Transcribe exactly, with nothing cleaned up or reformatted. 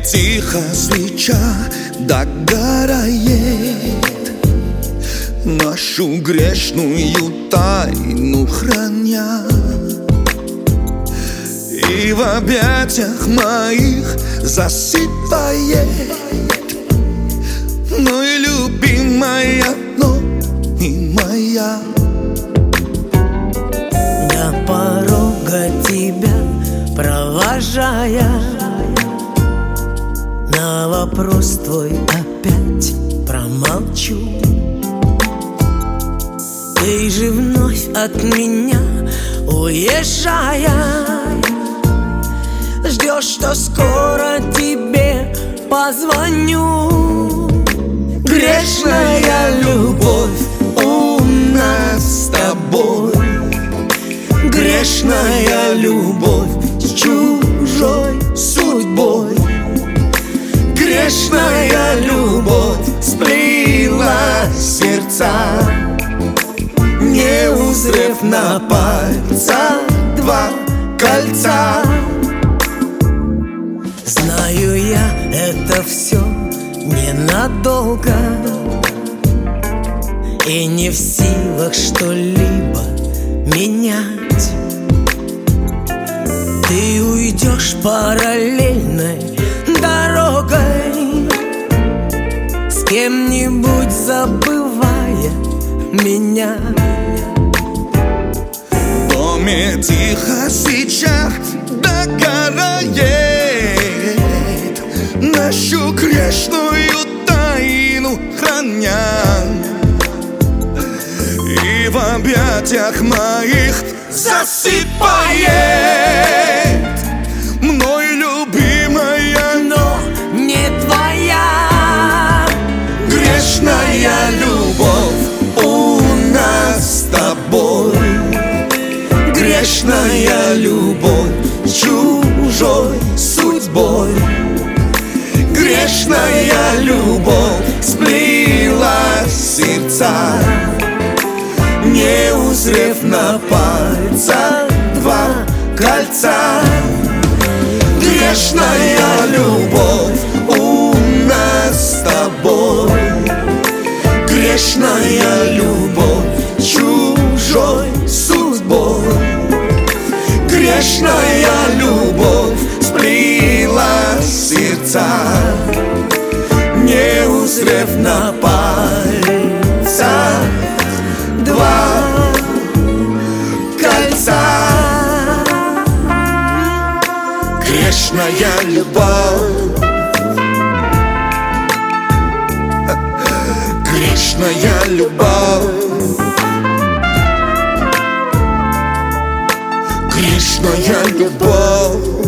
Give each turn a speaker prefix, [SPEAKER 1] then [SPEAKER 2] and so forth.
[SPEAKER 1] тихо свеча догорает, нашу грешную тайну храня. И в объятиях моих засыпает. Ну и любимая, но не моя.
[SPEAKER 2] До порога тебя провожая, на вопрос твой опять промолчу. Ты же вновь от меня уезжая, ждешь, что скоро тебе позвоню. Грешная любовь у нас с тобой, грешная любовь с чужой судьбой. Грешная любовь сплела сердца, не узрев на пальцах два кольца. Знаю я, это все ненадолго, и не в силах что-либо менять. Ты уйдешь параллельной дорогой, с кем-нибудь забывая меня.
[SPEAKER 1] В доме тихо свеча догорает, нашу грешную тайну храня. И в объятиях моих засыпает. Мной любимая,
[SPEAKER 2] но не твоя.
[SPEAKER 1] Грешная любовь у нас с тобой, грешная любовь с чужой судьбой. Грешная любовь сплела сердца, не узрев на пальцах два кольца. Грешная любовь у нас с тобой, грешная любовь с чужой судьбой. Грешная любовь сплела сердца, не узрев на пальцах два кольца. Грешная любовь, грешная любовь, грешная любовь.